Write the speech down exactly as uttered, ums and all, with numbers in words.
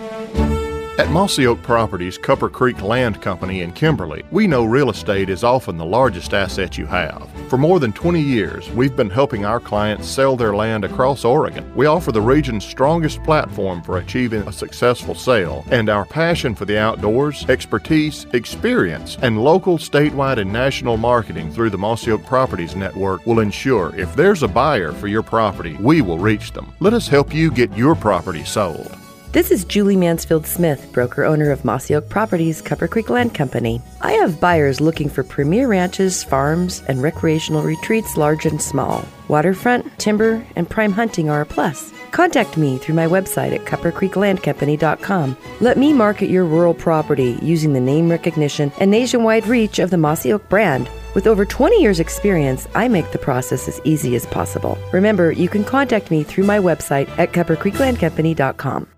At Mossy Oak Properties, Cupper Creek Land Company in Kimberly, we know real estate is often the largest asset you have. For more than twenty years, we've been helping our clients sell their land across Oregon. We offer the region's strongest platform for achieving a successful sale, and our passion for the outdoors, expertise, experience, and local, statewide, and national marketing through the Mossy Oak Properties Network will ensure if there's a buyer for your property, we will reach them. Let us help you get your property sold. This is Julie Mansfield Smith, broker-owner of Mossy Oak Properties, Cupper Creek Land Company. I have buyers looking for premier ranches, farms, and recreational retreats large and small. Waterfront, timber, and prime hunting are a plus. Contact me through my website at cupper creek land company dot com. Let me market your rural property using the name recognition and nationwide reach of the Mossy Oak brand. With over twenty years experience, I make the process as easy as possible. Remember, you can contact me through my website at cupper creek land company dot com.